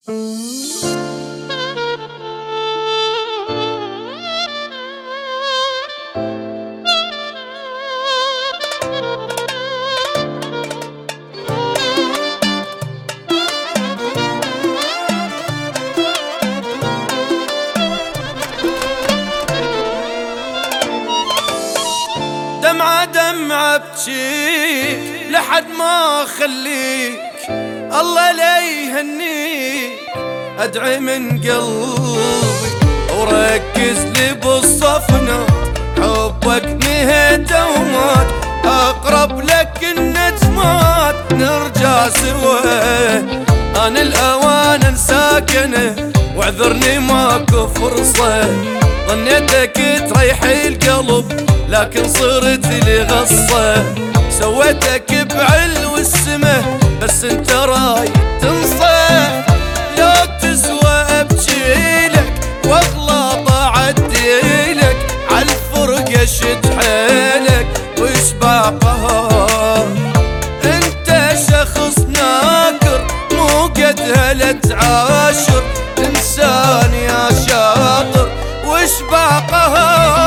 دمعة دمعة بجيك لحد ما اخليك الله لا يهنيك. ادعي من قلبي وركز لي بالصفنا، حبك نهيت ومات، اقرب لك النجمات نرجع سوا. انا الاوان انساك انا واعذرني ماكو فرصة، ظنيتك تريحي القلب لكن صرت لي غصة. سويتك بعلو السماء بس انت رايد تنصح، لو تسوى ابجيلك واغلط اعديلك، عالفرقة شد حيلك وش باقها. انت شخص ناكر مو قد هلا تعاشر، انسان يا شاطر وش باقها.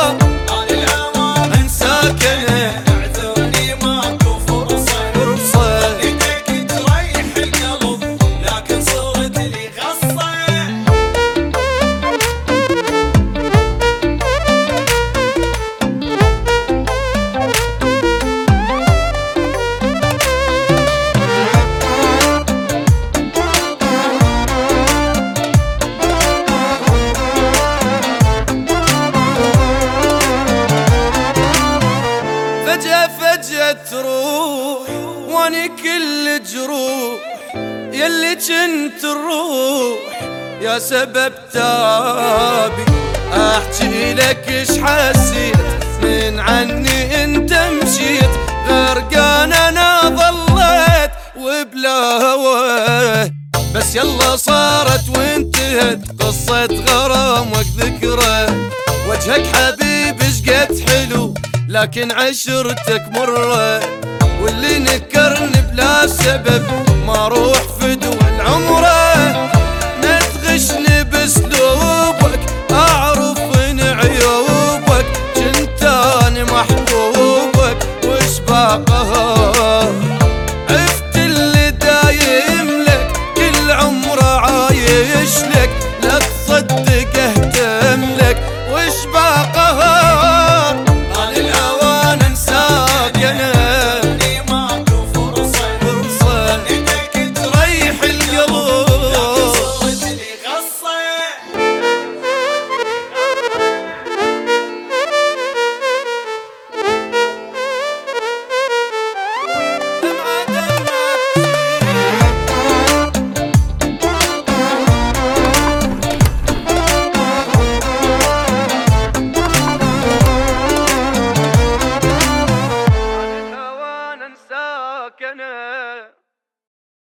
فجأة تروح واني كل جروح، يلي جنت الروح يا سبب تابي. احكي لك اش حسيت من عني انت مشيت، غرقان انا ظليت وبلا هواه. بس يلا صارت وانتهت قصة غرامك ذكرى، وجهك حبيب شقد حلو لكن عشرتك مرة، واللي نكرني بلا سبب ما روح في